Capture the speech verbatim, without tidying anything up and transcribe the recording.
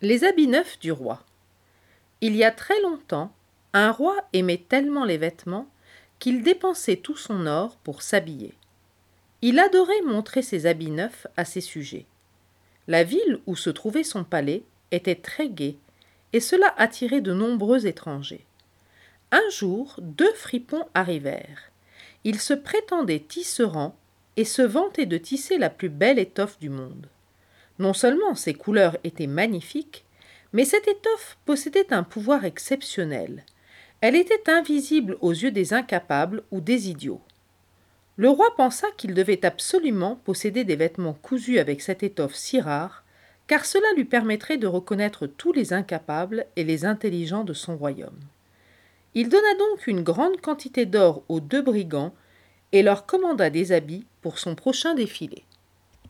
Les habits neufs du roi. Il y a très longtemps, un roi aimait tellement les vêtements qu'il dépensait tout son or pour s'habiller. Il adorait montrer ses habits neufs à ses sujets. La ville où se trouvait son palais était très gaie, et cela attirait de nombreux étrangers. Un jour, deux fripons arrivèrent. Ils se prétendaient tisserands et se vantaient de tisser la plus belle étoffe du monde. Non seulement ses couleurs étaient magnifiques, mais cette étoffe possédait un pouvoir exceptionnel. Elle était invisible aux yeux des incapables ou des idiots. Le roi pensa qu'il devait absolument posséder des vêtements cousus avec cette étoffe si rare, car cela lui permettrait de reconnaître tous les incapables et les intelligents de son royaume. Il donna donc une grande quantité d'or aux deux brigands et leur commanda des habits pour son prochain défilé.